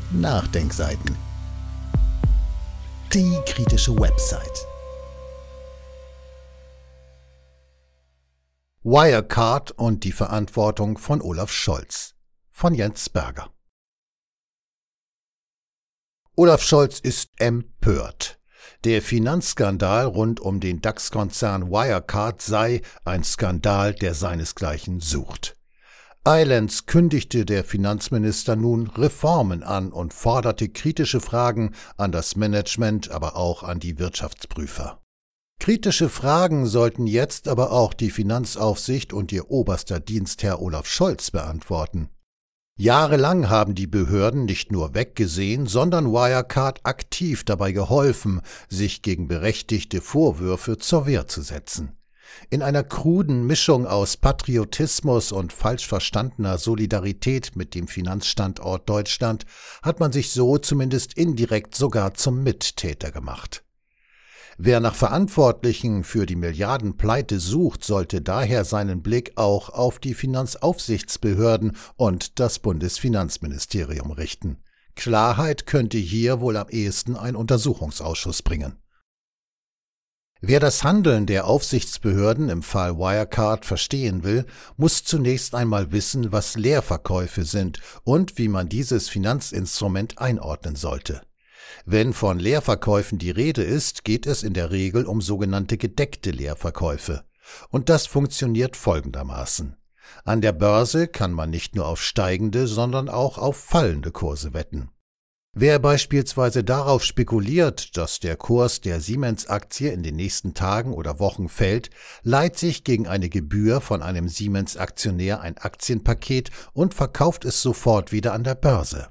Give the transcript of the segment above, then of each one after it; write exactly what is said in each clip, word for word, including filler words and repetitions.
Nachdenkseiten. Die kritische Website. Wirecard und die Verantwortung von Olaf Scholz von Jens Berger. Olaf Scholz ist empört. Der Finanzskandal rund um den DAX-Konzern Wirecard sei ein Skandal, der seinesgleichen sucht. Eilends kündigte der Finanzminister nun Reformen an und forderte kritische Fragen an das Management, aber auch an die Wirtschaftsprüfer. Kritische Fragen sollten jetzt aber auch die Finanzaufsicht und ihr oberster Dienstherr Olaf Scholz beantworten. Jahrelang haben die Behörden nicht nur weggesehen, sondern Wirecard aktiv dabei geholfen, sich gegen berechtigte Vorwürfe zur Wehr zu setzen. In einer kruden Mischung aus Patriotismus und falsch verstandener Solidarität mit dem Finanzstandort Deutschland hat man sich so zumindest indirekt sogar zum Mittäter gemacht. Wer nach Verantwortlichen für die Milliardenpleite sucht, sollte daher seinen Blick auch auf die Finanzaufsichtsbehörden und das Bundesfinanzministerium richten. Klarheit könnte hier wohl am ehesten ein Untersuchungsausschuss bringen. Wer das Handeln der Aufsichtsbehörden im Fall Wirecard verstehen will, muss zunächst einmal wissen, was Leerverkäufe sind und wie man dieses Finanzinstrument einordnen sollte. Wenn von Leerverkäufen die Rede ist, geht es in der Regel um sogenannte gedeckte Leerverkäufe. Und das funktioniert folgendermaßen. An der Börse kann man nicht nur auf steigende, sondern auch auf fallende Kurse wetten. Wer beispielsweise darauf spekuliert, dass der Kurs der Siemens-Aktie in den nächsten Tagen oder Wochen fällt, leiht sich gegen eine Gebühr von einem Siemens-Aktionär ein Aktienpaket und verkauft es sofort wieder an der Börse.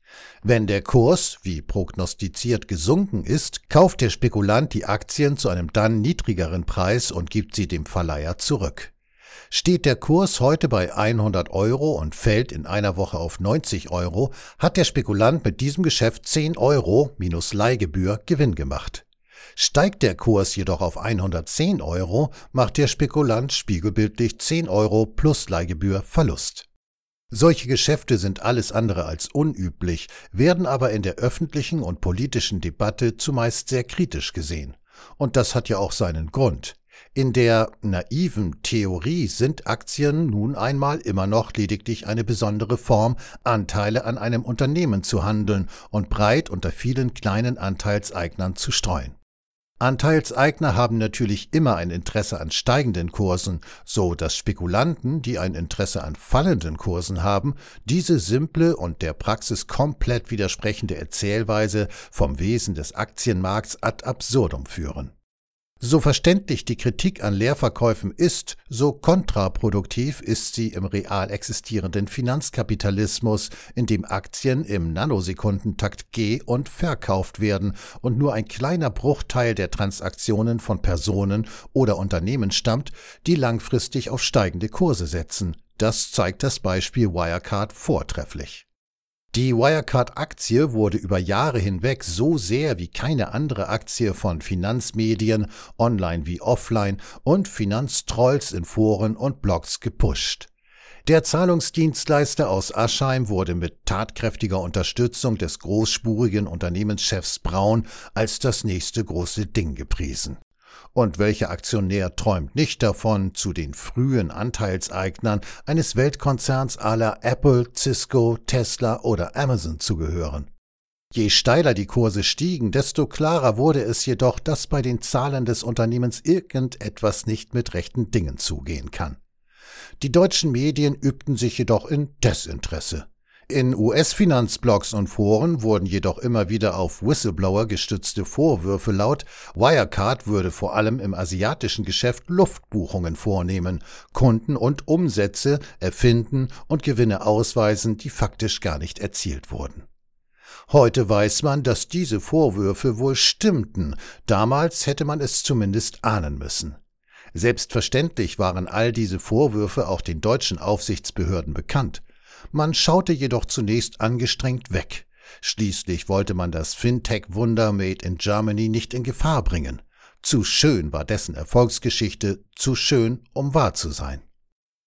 Wenn der Kurs, wie prognostiziert, gesunken ist, kauft der Spekulant die Aktien zu einem dann niedrigeren Preis und gibt sie dem Verleiher zurück. Steht der Kurs heute bei hundert Euro und fällt in einer Woche auf neunzig Euro, hat der Spekulant mit diesem Geschäft zehn Euro minus Leihgebühr Gewinn gemacht. Steigt der Kurs jedoch auf hundertzehn Euro, macht der Spekulant spiegelbildlich zehn Euro plus Leihgebühr Verlust. Solche Geschäfte sind alles andere als unüblich, werden aber in der öffentlichen und politischen Debatte zumeist sehr kritisch gesehen. Und das hat ja auch seinen Grund. In der naiven Theorie sind Aktien nun einmal immer noch lediglich eine besondere Form, Anteile an einem Unternehmen zu handeln und breit unter vielen kleinen Anteilseignern zu streuen. Anteilseigner haben natürlich immer ein Interesse an steigenden Kursen, so dass Spekulanten, die ein Interesse an fallenden Kursen haben, diese simple und der Praxis komplett widersprechende Erzählweise vom Wesen des Aktienmarkts ad absurdum führen. So verständlich die Kritik an Leerverkäufen ist, so kontraproduktiv ist sie im real existierenden Finanzkapitalismus, in dem Aktien im Nanosekundentakt ge- und verkauft werden und nur ein kleiner Bruchteil der Transaktionen von Personen oder Unternehmen stammt, die langfristig auf steigende Kurse setzen. Das zeigt das Beispiel Wirecard vortrefflich. Die Wirecard-Aktie wurde über Jahre hinweg so sehr wie keine andere Aktie von Finanzmedien, online wie offline, und Finanztrolls in Foren und Blogs gepusht. Der Zahlungsdienstleister aus Aschheim wurde mit tatkräftiger Unterstützung des großspurigen Unternehmenschefs Braun als das nächste große Ding gepriesen. Und welcher Aktionär träumt nicht davon, zu den frühen Anteilseignern eines Weltkonzerns à la Apple, Cisco, Tesla oder Amazon zu gehören? Je steiler die Kurse stiegen, desto klarer wurde es jedoch, dass bei den Zahlen des Unternehmens irgendetwas nicht mit rechten Dingen zugehen kann. Die deutschen Medien übten sich jedoch in Desinteresse. In U S-Finanzblogs und Foren wurden jedoch immer wieder auf Whistleblower gestützte Vorwürfe laut, Wirecard würde vor allem im asiatischen Geschäft Luftbuchungen vornehmen, Kunden und Umsätze erfinden und Gewinne ausweisen, die faktisch gar nicht erzielt wurden. Heute weiß man, dass diese Vorwürfe wohl stimmten, damals hätte man es zumindest ahnen müssen. Selbstverständlich waren all diese Vorwürfe auch den deutschen Aufsichtsbehörden bekannt. Man schaute jedoch zunächst angestrengt weg. Schließlich wollte man das Fintech-Wunder Made in Germany nicht in Gefahr bringen. Zu schön war dessen Erfolgsgeschichte, zu schön, um wahr zu sein.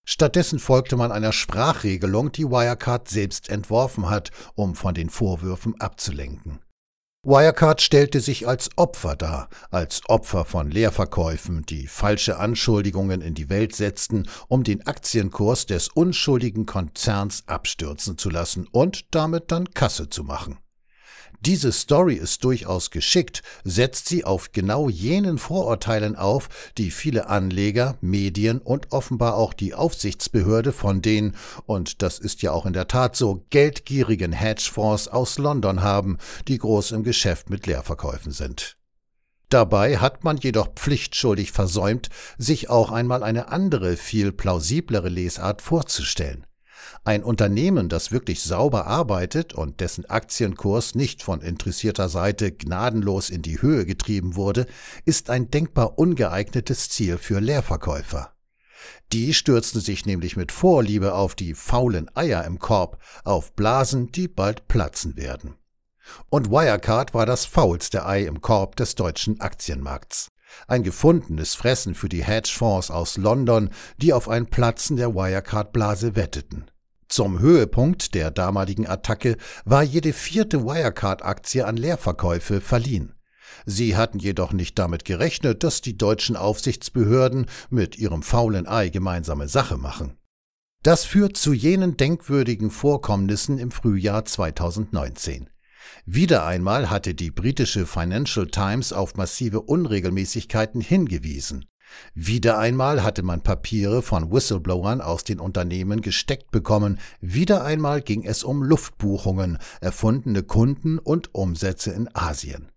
Stattdessen folgte man einer Sprachregelung, die Wirecard selbst entworfen hat, um von den Vorwürfen abzulenken. Wirecard stellte sich als Opfer dar, als Opfer von Leerverkäufen, die falsche Anschuldigungen in die Welt setzten, um den Aktienkurs des unschuldigen Konzerns abstürzen zu lassen und damit dann Kasse zu machen. Diese Story ist durchaus geschickt, setzt sie auf genau jenen Vorurteilen auf, die viele Anleger, Medien und offenbar auch die Aufsichtsbehörde von den, und das ist ja auch in der Tat so, geldgierigen Hedgefonds aus London haben, die groß im Geschäft mit Leerverkäufen sind. Dabei hat man jedoch pflichtschuldig versäumt, sich auch einmal eine andere, viel plausiblere Lesart vorzustellen. Ein Unternehmen, das wirklich sauber arbeitet und dessen Aktienkurs nicht von interessierter Seite gnadenlos in die Höhe getrieben wurde, ist ein denkbar ungeeignetes Ziel für Leerverkäufer. Die stürzen sich nämlich mit Vorliebe auf die faulen Eier im Korb, auf Blasen, die bald platzen werden. Und Wirecard war das faulste Ei im Korb des deutschen Aktienmarkts. Ein gefundenes Fressen für die Hedgefonds aus London, die auf ein Platzen der Wirecard-Blase wetteten. Zum Höhepunkt der damaligen Attacke war jede vierte Wirecard-Aktie an Leerverkäufe verliehen. Sie hatten jedoch nicht damit gerechnet, dass die deutschen Aufsichtsbehörden mit ihrem faulen Ei gemeinsame Sache machen. Das führt zu jenen denkwürdigen Vorkommnissen im Frühjahr zweitausendneunzehn. Wieder einmal hatte die britische Financial Times auf massive Unregelmäßigkeiten hingewiesen. Wieder einmal hatte man Papiere von Whistleblowern aus den Unternehmen gesteckt bekommen, wieder einmal ging es um Luftbuchungen, erfundene Kunden und Umsätze in Asien.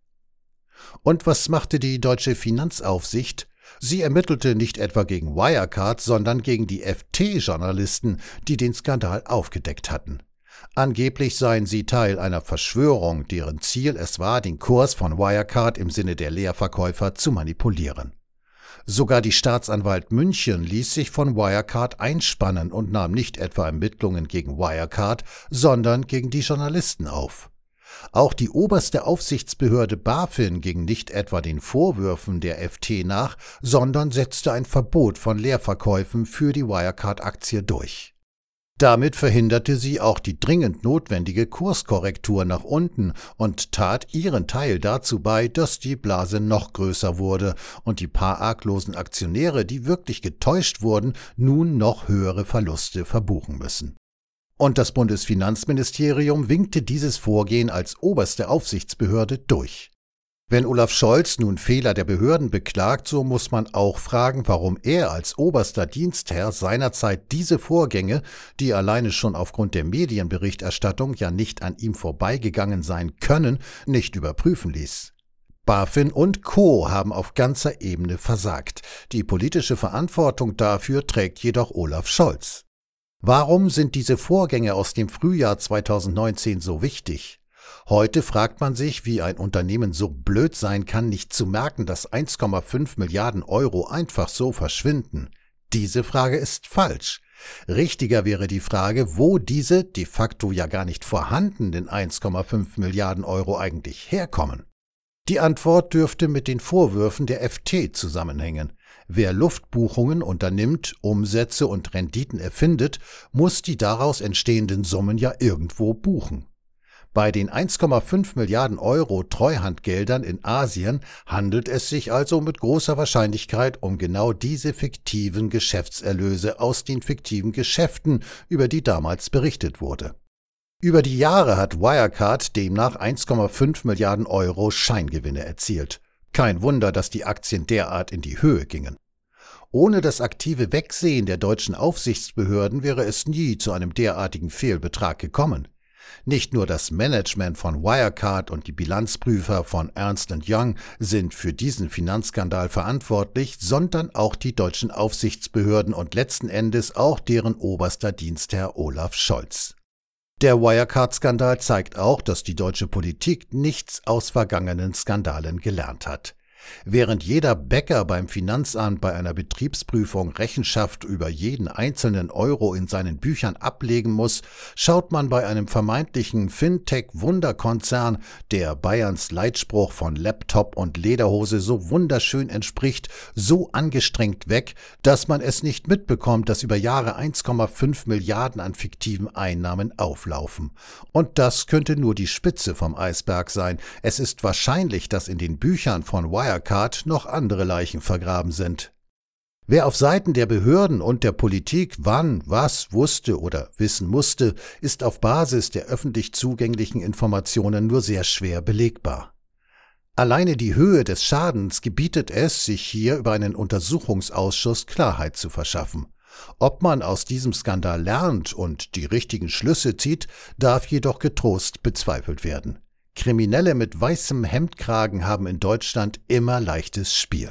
Und was machte die deutsche Finanzaufsicht? Sie ermittelte nicht etwa gegen Wirecard, sondern gegen die F T-Journalisten, die den Skandal aufgedeckt hatten. Angeblich seien sie Teil einer Verschwörung, deren Ziel es war, den Kurs von Wirecard im Sinne der Leerverkäufer zu manipulieren. Sogar die Staatsanwalt München ließ sich von Wirecard einspannen und nahm nicht etwa Ermittlungen gegen Wirecard, sondern gegen die Journalisten auf. Auch die oberste Aufsichtsbehörde BaFin ging nicht etwa den Vorwürfen der F T nach, sondern setzte ein Verbot von Leerverkäufen für die Wirecard-Aktie durch. Damit verhinderte sie auch die dringend notwendige Kurskorrektur nach unten und tat ihren Teil dazu bei, dass die Blase noch größer wurde und die paar arglosen Aktionäre, die wirklich getäuscht wurden, nun noch höhere Verluste verbuchen müssen. Und das Bundesfinanzministerium winkte dieses Vorgehen als oberste Aufsichtsbehörde durch. Wenn Olaf Scholz nun Fehler der Behörden beklagt, so muss man auch fragen, warum er als oberster Dienstherr seinerzeit diese Vorgänge, die alleine schon aufgrund der Medienberichterstattung ja nicht an ihm vorbeigegangen sein können, nicht überprüfen ließ. BaFin und Co. haben auf ganzer Ebene versagt. Die politische Verantwortung dafür trägt jedoch Olaf Scholz. Warum sind diese Vorgänge aus dem Frühjahr zweitausendneunzehn so wichtig? Heute fragt man sich, wie ein Unternehmen so blöd sein kann, nicht zu merken, dass eins Komma fünf Milliarden Euro einfach so verschwinden. Diese Frage ist falsch. Richtiger wäre die Frage, wo diese de facto ja gar nicht vorhandenen eins Komma fünf Milliarden Euro eigentlich herkommen. Die Antwort dürfte mit den Vorwürfen der F T zusammenhängen. Wer Luftbuchungen unternimmt, Umsätze und Renditen erfindet, muss die daraus entstehenden Summen ja irgendwo buchen. Bei den eins Komma fünf Milliarden Euro Treuhandgeldern in Asien handelt es sich also mit großer Wahrscheinlichkeit um genau diese fiktiven Geschäftserlöse aus den fiktiven Geschäften, über die damals berichtet wurde. Über die Jahre hat Wirecard demnach eins Komma fünf Milliarden Euro Scheingewinne erzielt. Kein Wunder, dass die Aktien derart in die Höhe gingen. Ohne das aktive Wegsehen der deutschen Aufsichtsbehörden wäre es nie zu einem derartigen Fehlbetrag gekommen. Nicht nur das Management von Wirecard und die Bilanzprüfer von Ernst und Young sind für diesen Finanzskandal verantwortlich, sondern auch die deutschen Aufsichtsbehörden und letzten Endes auch deren oberster Dienstherr Olaf Scholz. Der Wirecard-Skandal zeigt auch, dass die deutsche Politik nichts aus vergangenen Skandalen gelernt hat. Während jeder Bäcker beim Finanzamt bei einer Betriebsprüfung Rechenschaft über jeden einzelnen Euro in seinen Büchern ablegen muss, schaut man bei einem vermeintlichen Fintech-Wunderkonzern, der Bayerns Leitspruch von Laptop und Lederhose so wunderschön entspricht, so angestrengt weg, dass man es nicht mitbekommt, dass über Jahre eins Komma fünf Milliarden an fiktiven Einnahmen auflaufen. Und das könnte nur die Spitze vom Eisberg sein. Es ist wahrscheinlich, dass in den Büchern von Wirecard noch andere Leichen vergraben sind. Wer auf Seiten der Behörden und der Politik wann, was wusste oder wissen musste, ist auf Basis der öffentlich zugänglichen Informationen nur sehr schwer belegbar. Alleine die Höhe des Schadens gebietet es, sich hier über einen Untersuchungsausschuss Klarheit zu verschaffen. Ob man aus diesem Skandal lernt und die richtigen Schlüsse zieht, darf jedoch getrost bezweifelt werden. Kriminelle mit weißem Hemdkragen haben in Deutschland immer leichtes Spiel.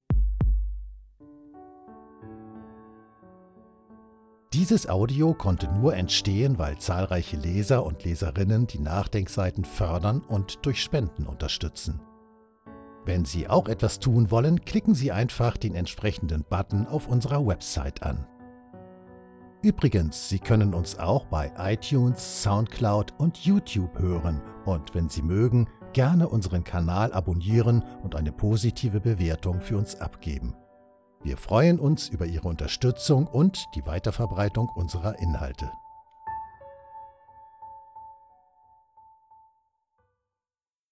Dieses Audio konnte nur entstehen, weil zahlreiche Leser und Leserinnen die Nachdenkseiten fördern und durch Spenden unterstützen. Wenn Sie auch etwas tun wollen, klicken Sie einfach den entsprechenden Button auf unserer Website an. Übrigens, Sie können uns auch bei iTunes, Soundcloud und YouTube hören und wenn Sie mögen, gerne unseren Kanal abonnieren und eine positive Bewertung für uns abgeben. Wir freuen uns über Ihre Unterstützung und die Weiterverbreitung unserer Inhalte.